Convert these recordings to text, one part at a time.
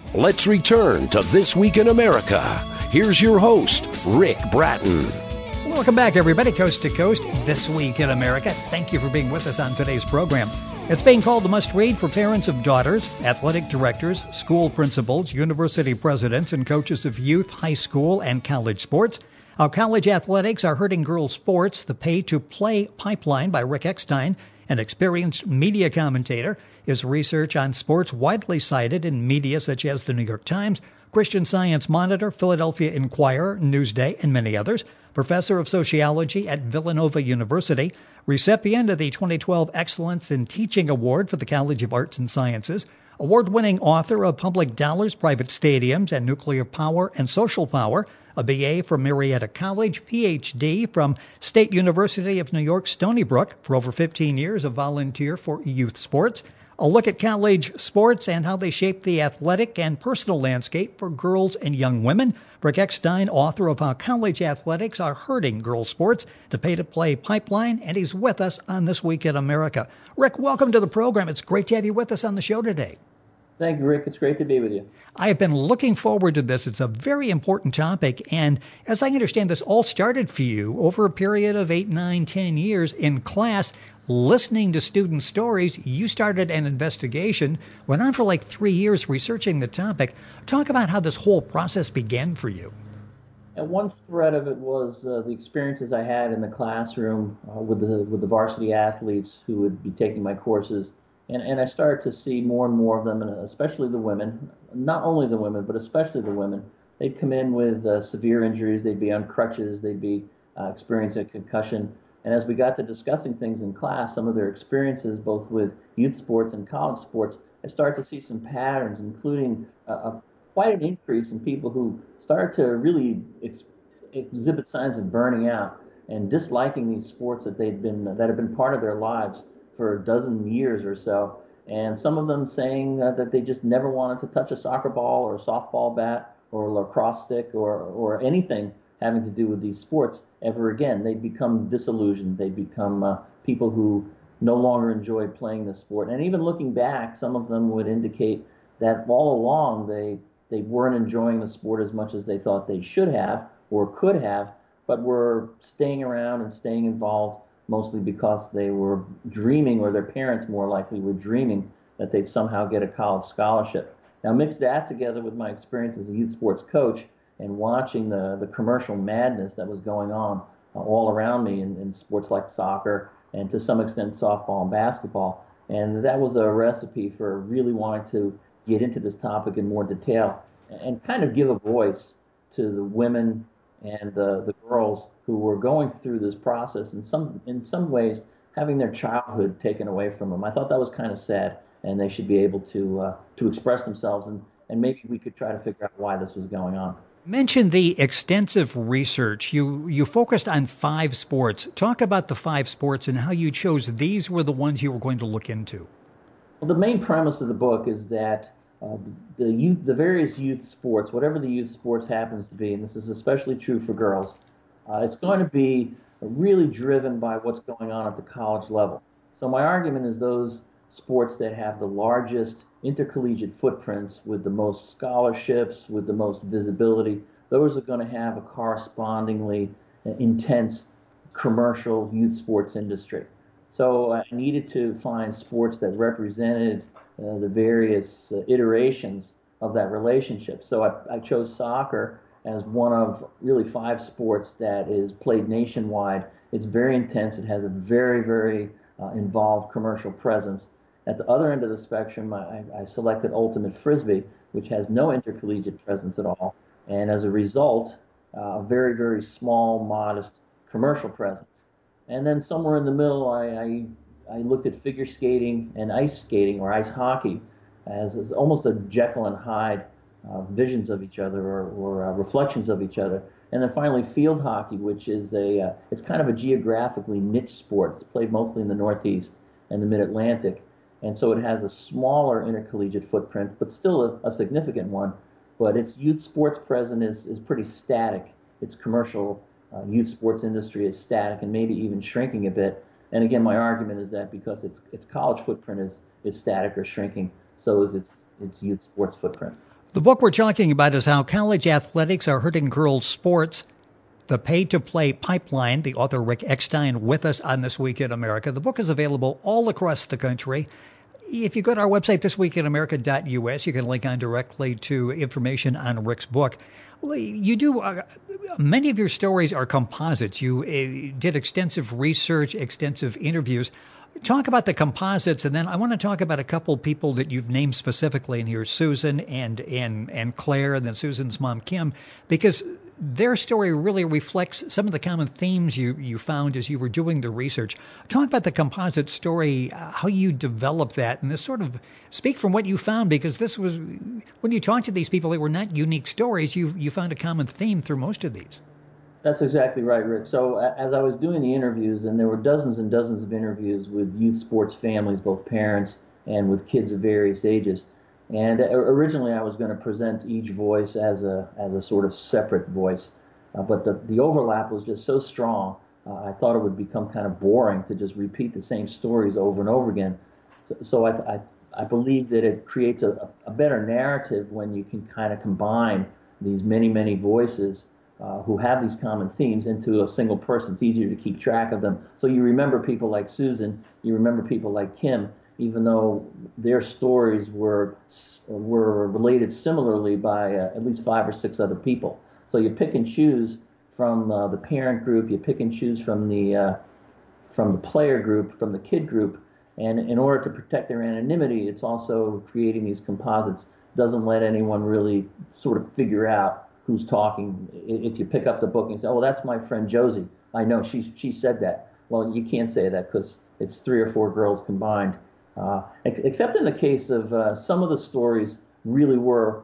Let's return to This Week in America. Here's your host, Rick Bratton. Welcome back, everybody, coast to coast, This Week in America. Thank you for being with us on today's program. It's being called a must-read for parents of daughters, athletic directors, school principals, university presidents, and coaches of youth, high school, and college sports. How college athletics are hurting girls' sports, the pay-to-play pipeline by Rick Eckstein, an experienced media commentator. His research on sports widely cited in media such as the New York Times, Christian Science Monitor, Philadelphia Inquirer, Newsday, and many others. Professor of Sociology at Villanova University, recipient of the 2012 Excellence in Teaching Award for the College of Arts and Sciences, award-winning author of Public Dollars, Private Stadiums, and Nuclear Power and Social Power, a BA from Marietta College, PhD from State University of New York, Stony Brook, for over 15 years a volunteer for youth sports. A look at college sports and how they shape the athletic and personal landscape for girls and young women. Rick Eckstein, author of How College Athletics Are Hurting Girls Sports, the pay-to-play pipeline, and he's with us on This Week in America. Rick, welcome to the program. It's great to have you with us on the show today. Thank you, Rick. It's great to be with you. I have been looking forward to this. It's a very important topic. And as I understand, this all started for you over a period of 8, 9, 10 years in class. Listening to student stories, you started an investigation, went on for like 3 years researching the topic. Talk about how this whole process began for you. And one thread of it was the experiences I had in the classroom with the varsity athletes who would be taking my courses. And I started to see more and more of them, and especially the women, not only the women, but especially the women. They'd come in with severe injuries. They'd be on crutches. They'd be experiencing a concussion. And as we got to discussing things in class, some of their experiences, both with youth sports and college sports, I started to see some patterns, including quite an increase in people who started to really exhibit signs of burning out and disliking these sports that have been part of their lives for a dozen years or so. And some of them saying that they just never wanted to touch a soccer ball or a softball bat or a lacrosse stick or anything having to do with these sports ever again. They become disillusioned. They become people who no longer enjoy playing the sport. And even looking back, some of them would indicate that all along they weren't enjoying the sport as much as they thought they should have or could have, but were staying around and staying involved mostly because they were dreaming, or their parents more likely were dreaming, that they'd somehow get a college scholarship. Now mix that together with my experience as a youth sports coach and watching the commercial madness that was going on all around me in sports like soccer and to some extent softball and basketball. And that was a recipe for really wanting to get into this topic in more detail and kind of give a voice to the women and the girls who were going through this process, in some ways having their childhood taken away from them. I thought that was kind of sad, and they should be able to express themselves, and maybe we could try to figure out why this was going on. Mention the extensive research. You focused on 5 sports. Talk about the 5 sports and how you chose these were the ones you were going to look into. Well, the main premise of the book is that the various youth sports, whatever the youth sports happens to be, and this is especially true for girls, it's going to be really driven by what's going on at the college level. So my argument is those sports that have the largest intercollegiate footprints with the most scholarships, with the most visibility, those are going to have a correspondingly intense commercial youth sports industry. So I needed to find sports that represented the various iterations of that relationship. So I chose soccer as one of really 5 sports that is played nationwide. It's very intense. It has a very, very involved commercial presence. At the other end of the spectrum, I selected Ultimate Frisbee, which has no intercollegiate presence at all, and as a result, a very, very small, modest commercial presence. And then somewhere in the middle, I looked at figure skating and ice skating, or ice hockey, as almost a Jekyll and Hyde visions of each other, or reflections of each other. And then finally, field hockey, which is it's kind of a geographically niche sport. It's played mostly in the Northeast and the Mid-Atlantic. And so it has a smaller intercollegiate footprint, but still a significant one. But its youth sports presence is pretty static. Its commercial youth sports industry is static and maybe even shrinking a bit. And again, my argument is that because its college footprint is static or shrinking, so is its youth sports footprint. The book we're talking about is How College Athletics Are Hurting Girls' Sports, The Pay-to-Play Pipeline. The author Rick Eckstein with us on This Week in America. The book is available all across the country. If you go to our website, thisweekinamerica.us, you can link on directly to information on Rick's book. You do, many of your stories are composites. You did extensive research, extensive interviews. Talk about the composites, and then I want to talk about a couple people that you've named specifically in here, Susan and Claire, and then Susan's mom, Kim, because their story really reflects some of the common themes you found as you were doing the research. Talk about the composite story, how you developed that, and this sort of speak from what you found, because this was, when you talk to these people, they were not unique stories. You found a common theme through most of these. That's exactly right, Rick. So as I was doing the interviews, and there were dozens and dozens of interviews with youth sports families, both parents and with kids of various ages. And originally I was going to present each voice as a sort of separate voice. But the overlap was just so strong, I thought it would become kind of boring to just repeat the same stories over and over again. So I believe that it creates a better narrative when you can kind of combine these many, many voices who have these common themes into a single person. It's easier to keep track of them. So you remember people like Susan, you remember people like Kim, even though their stories were related similarly by at least 5 or 6 other people. So you pick and choose from the parent group, you pick and choose from the player group, from the kid group, and in order to protect their anonymity, it's also creating these composites. Doesn't let anyone really sort of figure out who's talking. If you pick up the book and say, "Oh, that's my friend Josie. I know she said that." Well, you can't say that because it's 3 or 4 girls combined. Except in the case of some of the stories really were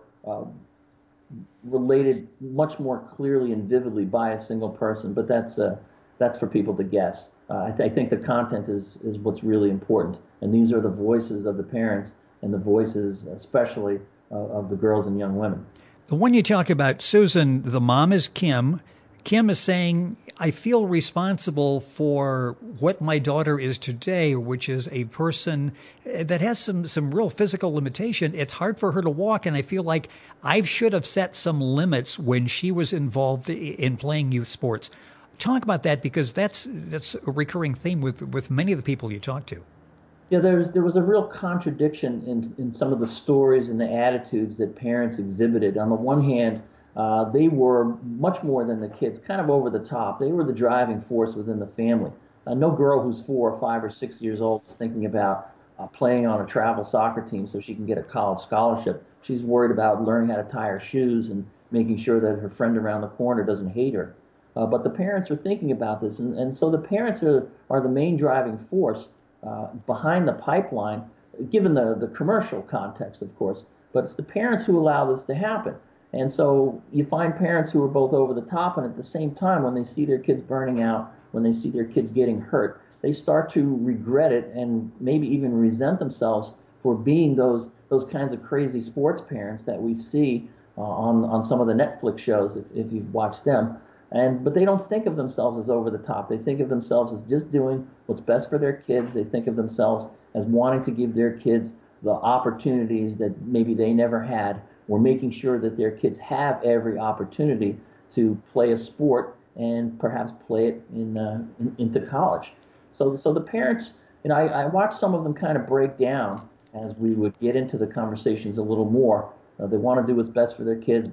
related much more clearly and vividly by a single person. But that's for people to guess. I think the content is what's really important, and these are the voices of the parents and the voices, especially of the girls and young women. The one you talk about, Susan, the mom is Kim. Kim is saying, I feel responsible for what my daughter is today, which is a person that has some real physical limitation. It's hard for her to walk, and I feel like I should have set some limits when she was involved in playing youth sports. Talk about that, because that's a recurring theme with many of the people you talk to. Yeah, there was a real contradiction in some of the stories and the attitudes that parents exhibited. On the one hand, they were much more than the kids, kind of over the top. They were the driving force within the family. No girl who's 4 or 5 or 6 years old is thinking about playing on a travel soccer team so she can get a college scholarship. She's worried about learning how to tie her shoes and making sure that her friend around the corner doesn't hate her. But the parents are thinking about this, and so the parents are the main driving force behind the pipeline, given the commercial context, of course. But it's the parents who allow this to happen. And so you find parents who are both over the top, and at the same time, when they see their kids burning out, when they see their kids getting hurt, they start to regret it and maybe even resent themselves for being those kinds of crazy sports parents that we see on some of the Netflix shows, if you've watched them. But they don't think of themselves as over the top. They think of themselves as just doing what's best for their kids. They think of themselves as wanting to give their kids the opportunities that maybe they never had, or making sure that their kids have every opportunity to play a sport and perhaps play it into college. So the parents, I watched some of them kind of break down as we would get into the conversations a little more. They want to do what's best for their kids,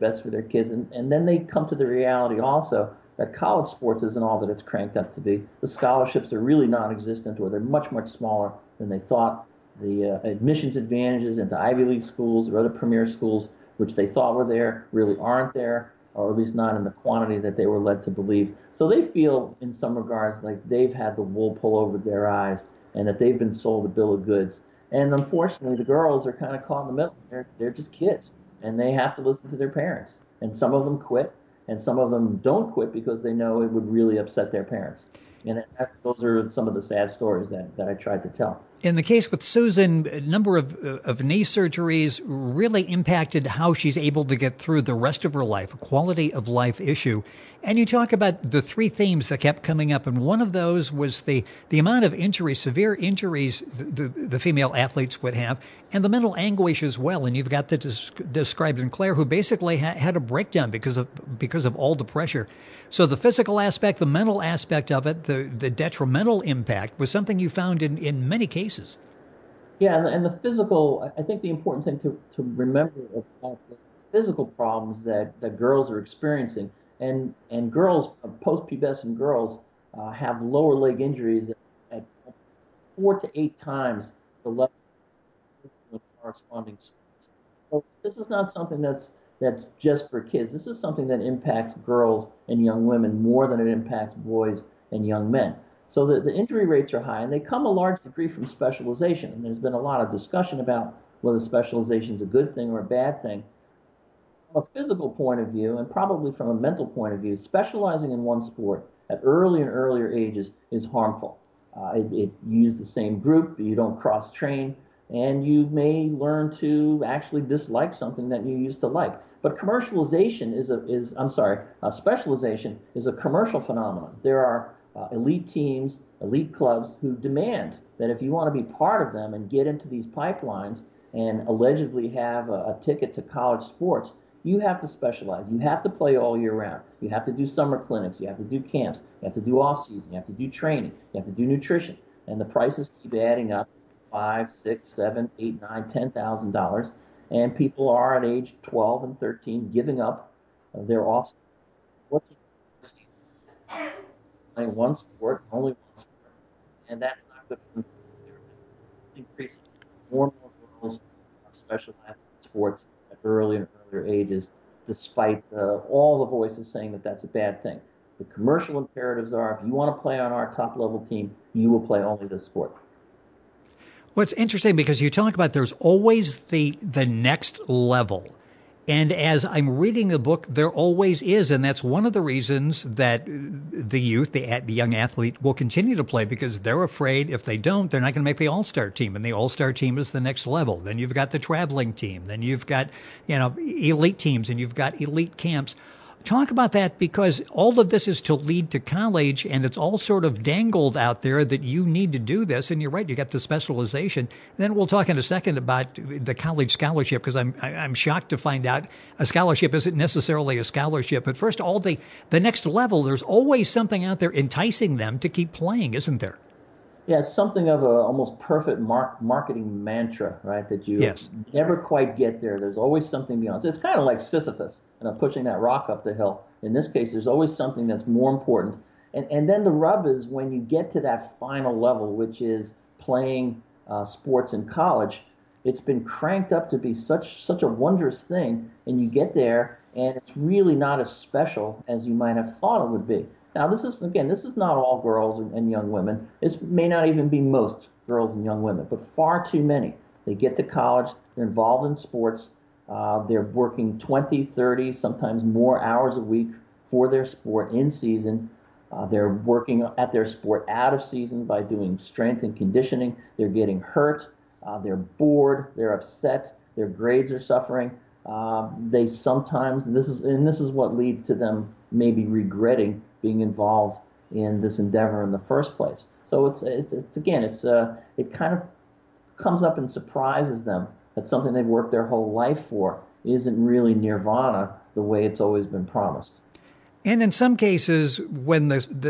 and then they come to the reality also that college sports isn't all that it's cranked up to be. The scholarships are really non-existent, or they're much, much smaller than they thought. The admissions advantages into Ivy League schools or other premier schools, which they thought were there, really aren't there, or at least not in the quantity that they were led to believe. So they feel, in some regards, like they've had the wool pull over their eyes and that they've been sold a bill of goods. And unfortunately, the girls are kind of caught in the middle. They're just kids, and they have to listen to their parents. And some of them quit, and some of them don't quit because they know it would really upset their parents. And those are some of the sad stories that I tried to tell. In the case with Susan, a number of knee surgeries really impacted how she's able to get through the rest of her life, a quality of life issue. And you talk about the three themes that kept coming up, and one of those was the amount of injuries, severe injuries the female athletes would have, and the mental anguish as well. And you've got that described in Claire, who basically had a breakdown because of all the pressure. So the physical aspect, the mental aspect of it, the detrimental impact was something you found in many cases. Yeah, and the physical, I think the important thing to remember about the physical problems that girls are experiencing, and girls, post-pubescent girls, have lower leg injuries at 4 to 8 times the level of corresponding sports. So this is not something that's just for kids. This is something that impacts girls and young women more than it impacts boys and young men. So the injury rates are high, and they come a large degree from specialization. And there's been a lot of discussion about whether specialization is a good thing or a bad thing. From a physical point of view, and probably from a mental point of view, specializing in one sport at early and earlier ages is harmful. It uses the same group, you don't cross train, and you may learn to actually dislike something that you used to like. But commercialization specialization is a commercial phenomenon. There are elite teams, elite clubs who demand that if you want to be part of them and get into these pipelines and allegedly have a ticket to college sports, you have to specialize. You have to play all year round. You have to do summer clinics. You have to do camps. You have to do off season. You have to do training. You have to do nutrition. And the prices keep adding up, $5, $6, $7, $8, $9, $10,000. And people are at age 12 and 13 giving up their off season, playing one sport, only one sport, and that's not good for them. It's increasing. More and more girls are specialized in sports at early and earlier ages, despite all the voices saying that that's a bad thing. The commercial imperatives are, if you want to play on our top level team, you will play only this sport. Well, it's interesting because you talk about there's always the next level. And as I'm reading the book, there always is. And that's one of the reasons that the youth, the young athlete, will continue to play, because they're afraid if they don't, they're not going to make the all-star team. And the all-star team is the next level. Then you've got the traveling team. Then you've got, elite teams, and you've got elite camps. Talk about that, because all of this is to lead to college, and it's all sort of dangled out there that you need to do this. And you're right, you got the specialization. And then we'll talk in a second about the college scholarship, because I'm shocked to find out a scholarship isn't necessarily a scholarship. But first, all the next level, there's always something out there enticing them to keep playing, isn't there? Yeah, it's something of a almost perfect marketing mantra, right? That you never quite get there. There's always something beyond. So it's kind of like Sisyphus, pushing that rock up the hill. In this case, there's always something that's more important. And then the rub is when you get to that final level, which is playing sports in college, it's been cranked up to be such a wondrous thing, and you get there, and it's really not as special as you might have thought it would be. Now, this is not all girls and young women. This may not even be most girls and young women, but far too many. They get to college, they're involved in sports, they're working 20, 30, sometimes more hours a week for their sport in season. They're working at their sport out of season by doing strength and conditioning. They're getting hurt. They're bored. They're upset. Their grades are suffering. They sometimes, and this is what leads to them maybe regretting being involved in this endeavor in the first place. So it kind of comes up and surprises them that something they've worked their whole life for isn't really nirvana the way it's always been promised. And in some cases, when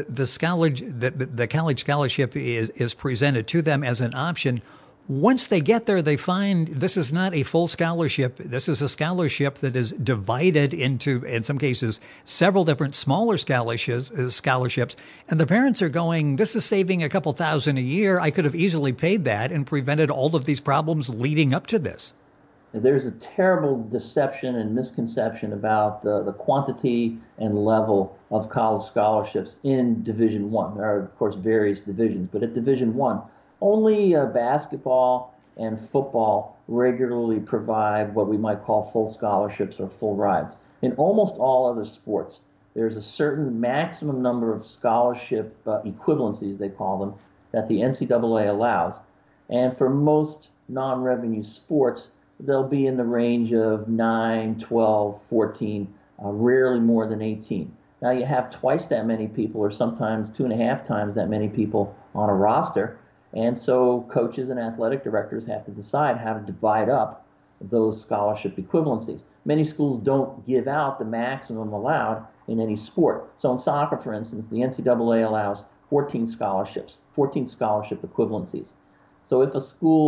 the college scholarship is presented to them as an option, once they get there, they find this is not a full scholarship. This is a scholarship that is divided into, in some cases, several different smaller scholarships. And the parents are going, this is saving a couple $1,000 a year. I could have easily paid that and prevented all of these problems leading up to this. There's a terrible deception and misconception about the quantity and level of college scholarships in Division I. There are, of course, various divisions, but at Division I, only basketball and football regularly provide what we might call full scholarships or full rides. In almost all other sports, there's a certain maximum number of scholarship equivalencies, they call them, that the NCAA allows. And for most non-revenue sports, they'll be in the range of 9, 12, 14, rarely more than 18. Now you have twice that many people, or sometimes 2.5 times that many people on a roster. And so coaches and athletic directors have to decide how to divide up those scholarship equivalencies. Many schools don't give out the maximum allowed in any sport. So in soccer, for instance, the NCAA allows 14 scholarships, 14 scholarship equivalencies. So if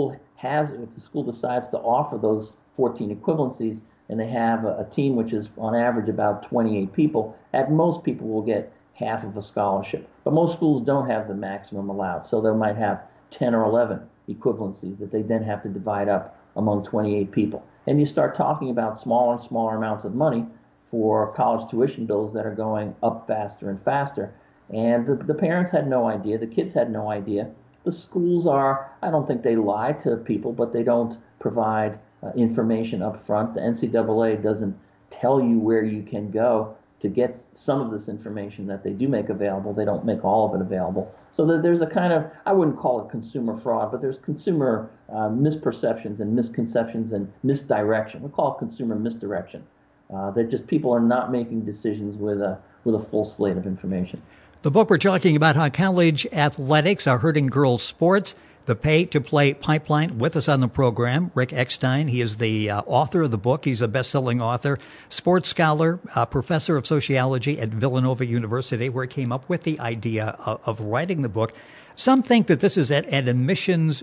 the school decides to offer those 14 equivalencies, and they have a team which is on average about 28 people, at most people will get half of a scholarship. But most schools don't have the maximum allowed, so they might have 10 or 11 equivalencies that they then have to divide up among 28 people. And you start talking about smaller and smaller amounts of money for college tuition bills that are going up faster and faster. And the parents had no idea, the kids had no idea. The schools I don't think they lie to people, but they don't provide information up front. The NCAA doesn't tell you where you can go to get some of this information that they do make available. They don't make all of it available. So there's a kind of, I wouldn't call it consumer fraud, but there's consumer misperceptions and misconceptions and misdirection. We call it consumer misdirection. That just people are not making decisions with a full slate of information. The book we're talking about, how college athletics are hurting girls' sports, the pay-to-play pipeline. With us on the program, Rick Eckstein. He is the author of the book. He's a best-selling author, sports scholar, professor of sociology at Villanova University, where he came up with the idea of writing the book. Some think that this is an admissions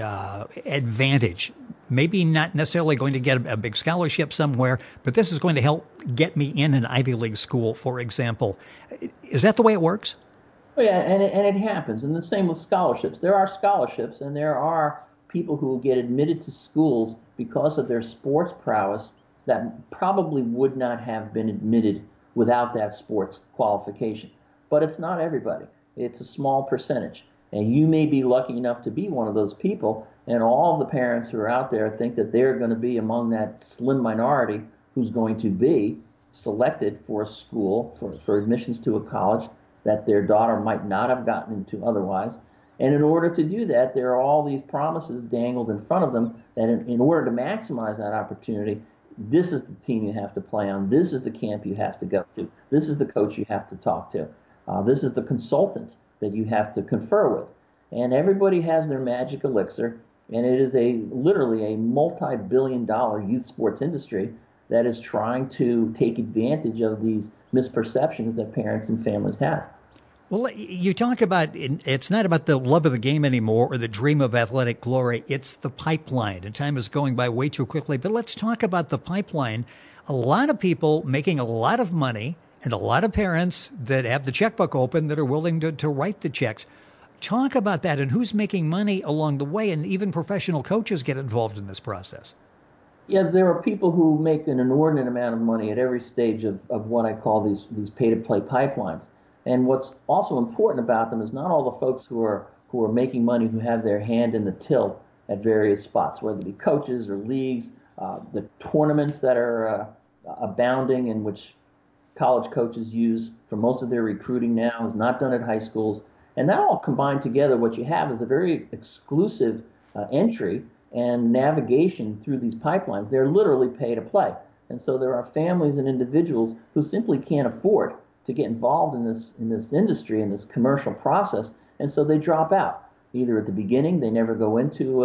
advantage. Maybe not necessarily going to get a big scholarship somewhere, but this is going to help get me in an Ivy League school, for example. Is that the way it works? Oh, yeah, and it happens. And the same with scholarships. There are scholarships, and there are people who get admitted to schools because of their sports prowess that probably would not have been admitted without that sports qualification. But it's not everybody. It's a small percentage. And you may be lucky enough to be one of those people, and all of the parents who are out there think that they're going to be among that slim minority who's going to be selected for a school, for admissions to a college that their daughter might not have gotten into otherwise. And in order to do that, there are all these promises dangled in front of them that in order to maximize that opportunity, this is the team you have to play on, this is the camp you have to go to, this is the coach you have to talk to, this is the consultant that you have to confer with. And everybody has their magic elixir, and it is literally a multi-billion-dollar youth sports industry that is trying to take advantage of these misperceptions that parents and families have. Well, you talk about it's not about the love of the game anymore or the dream of athletic glory. It's the pipeline, and time is going by way too quickly. But let's talk about the pipeline. A lot of people making a lot of money and a lot of parents that have the checkbook open that are willing to write the checks. Talk about that and who's making money along the way, and even professional coaches get involved in this process. Yeah, there are people who make an inordinate amount of money at every stage of what I call these pay-to-play pipelines. And what's also important about them is not all the folks who are making money who have their hand in the till at various spots, whether it be coaches or leagues, the tournaments that are abounding in which college coaches use for most of their recruiting now is not done at high schools. And that all combined together, what you have is a very exclusive entry and navigation through these pipelines. They're literally pay to play. And so there are families and individuals who simply can't afford to get involved in this industry, in this commercial process, and so they drop out. Either at the beginning, they never go into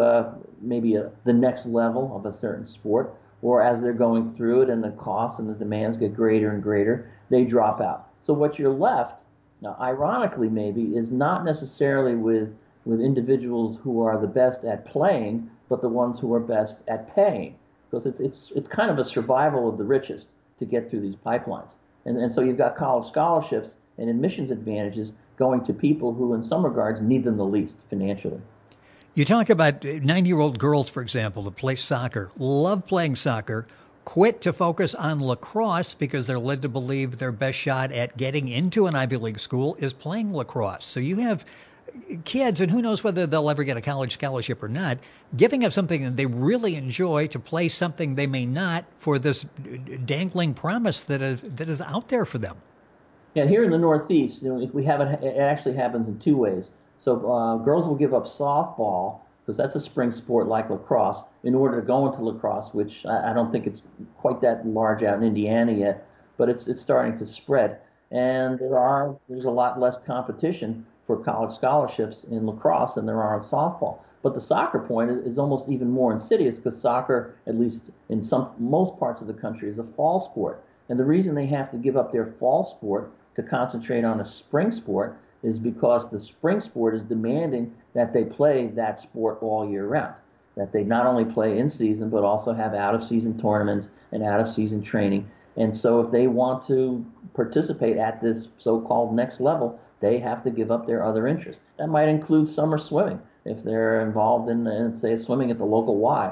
the next level of a certain sport, or as they're going through it and the costs and the demands get greater and greater, they drop out. So what you're left, now ironically maybe, is not necessarily with individuals who are the best at playing, but the ones who are best at paying, because it's kind of a survival of the richest to get through these pipelines. And so you've got college scholarships and admissions advantages going to people who in some regards need them the least financially. You talk about 9-year-old girls, for example, that play soccer, love playing soccer, quit to focus on lacrosse because they're led to believe their best shot at getting into an Ivy League school is playing lacrosse. So you have kids, and who knows whether they'll ever get a college scholarship or not, giving up something that they really enjoy to play something they may not for this dangling promise that is out there for them. Yeah, here in the Northeast, if we have it actually happens in two ways. So girls will give up softball, because that's a spring sport like lacrosse, in order to go into lacrosse, which I don't think it's quite that large out in Indiana yet, but it's starting to spread. and there's a lot less competition for college scholarships in lacrosse than there are in softball. But the soccer point is almost even more insidious because soccer, at least in most parts of the country, is a fall sport. And the reason they have to give up their fall sport to concentrate on a spring sport is because the spring sport is demanding that they play that sport all year round, that they not only play in season but also have out-of-season tournaments and out-of-season training. And so if they want to participate at this so-called next level, they have to give up their other interests. That might include summer swimming. If they're involved in say, swimming at the local Y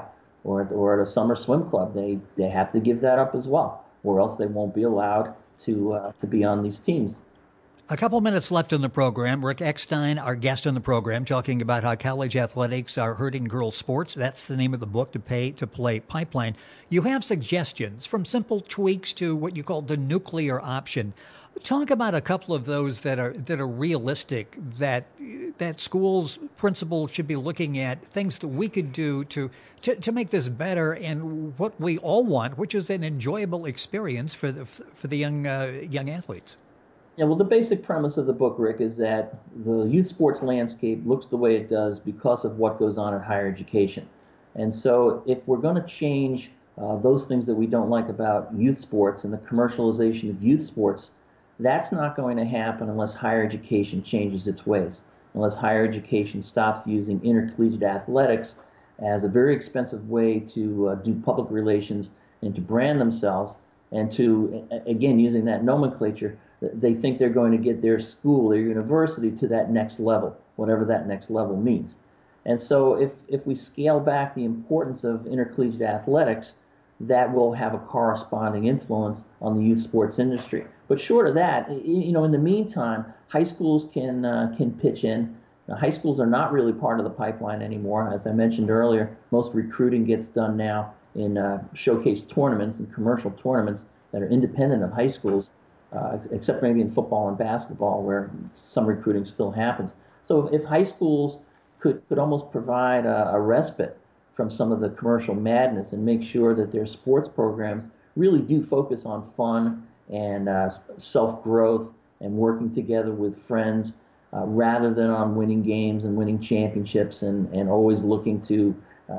or at a summer swim club, they have to give that up as well, or else they won't be allowed to be on these teams. A couple minutes left in the program. Rick Eckstein, our guest on the program, talking about how college athletics are hurting girls' sports. That's the name of the book, To Play Pipeline. You have suggestions from simple tweaks to what you call the nuclear option. Talk about a couple of those that are realistic, that schools, principals should be looking at, things that we could do to make this better and what we all want, which is an enjoyable experience for the young athletes. Yeah, well, the basic premise of the book, Rick, is that the youth sports landscape looks the way it does because of what goes on in higher education. And so if we're going to change those things that we don't like about youth sports and the commercialization of youth sports, that's not going to happen unless higher education changes its ways, unless higher education stops using intercollegiate athletics as a very expensive way to do public relations and to brand themselves, and to, again, using that nomenclature, they think they're going to get their school, their university to that next level, whatever that next level means. And so if we scale back the importance of intercollegiate athletics, that will have a corresponding influence on the youth sports industry. But short of that, in the meantime, high schools can pitch in. Now, high schools are not really part of the pipeline anymore. As I mentioned earlier, most recruiting gets done now in showcase tournaments and commercial tournaments that are independent of high schools, except maybe in football and basketball where some recruiting still happens. So if high schools could almost provide a respite from some of the commercial madness and make sure that their sports programs really do focus on fun and self-growth and working together with friends rather than on winning games and winning championships and always looking to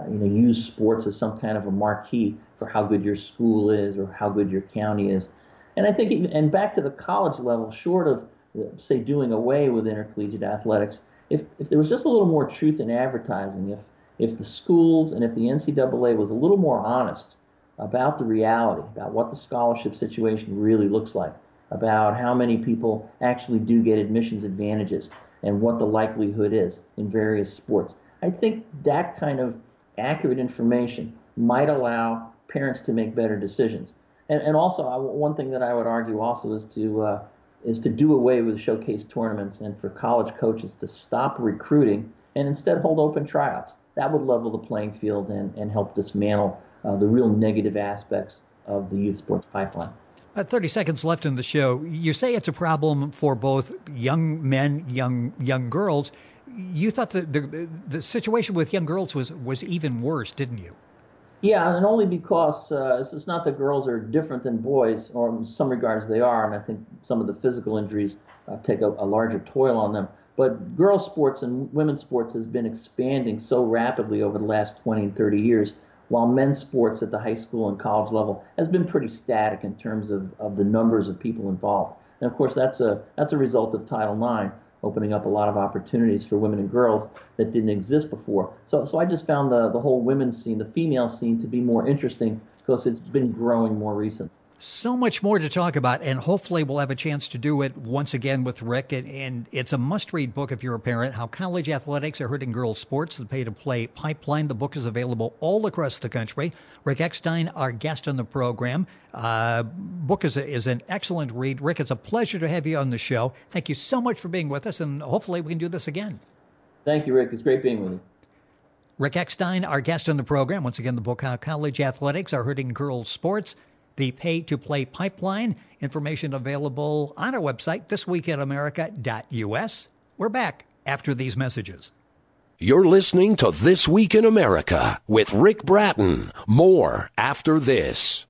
use sports as some kind of a marquee for how good your school is or how good your county is. And I think, and back to the college level, short of, say, doing away with intercollegiate athletics, if there was just a little more truth in advertising, if the schools and if the NCAA was a little more honest about the reality, about what the scholarship situation really looks like, about how many people actually do get admissions advantages and what the likelihood is in various sports, I think that kind of accurate information might allow parents to make better decisions. And also, one thing that I would argue also is to do away with showcase tournaments and for college coaches to stop recruiting and instead hold open tryouts. That would level the playing field and help dismantle the real negative aspects of the youth sports pipeline. 30 seconds left in the show. You say it's a problem for both young men, young girls. You thought the situation with young girls was even worse, didn't you? Yeah, and only because it's not that girls are different than boys, or in some regards they are, and I think some of the physical injuries take a larger toll on them. But girls' sports and women's sports has been expanding so rapidly over the last 20 and 30 years, while men's sports at the high school and college level has been pretty static in terms of the numbers of people involved. And of course, that's a result of Title IX, opening up a lot of opportunities for women and girls that didn't exist before. So I just found the whole women's scene, the female scene, to be more interesting because it's been growing more recently. So much more to talk about, and hopefully we'll have a chance to do it once again with Rick. And it's a must-read book if you're a parent, How College Athletics Are Hurting Girls' Sports, the Pay-to-Play Pipeline. The book is available all across the country. Rick Eckstein, our guest on the program. Book is an excellent read. Rick, it's a pleasure to have you on the show. Thank you so much for being with us, and hopefully we can do this again. Thank you, Rick. It's great being with you. Rick Eckstein, our guest on the program. Once again, the book, How College Athletics Are Hurting Girls' Sports, the Pay-to-Play Pipeline. Information available on our website, thisweekinamerica.us. We're back after these messages. You're listening to This Week in America with Rick Bratton. More after this.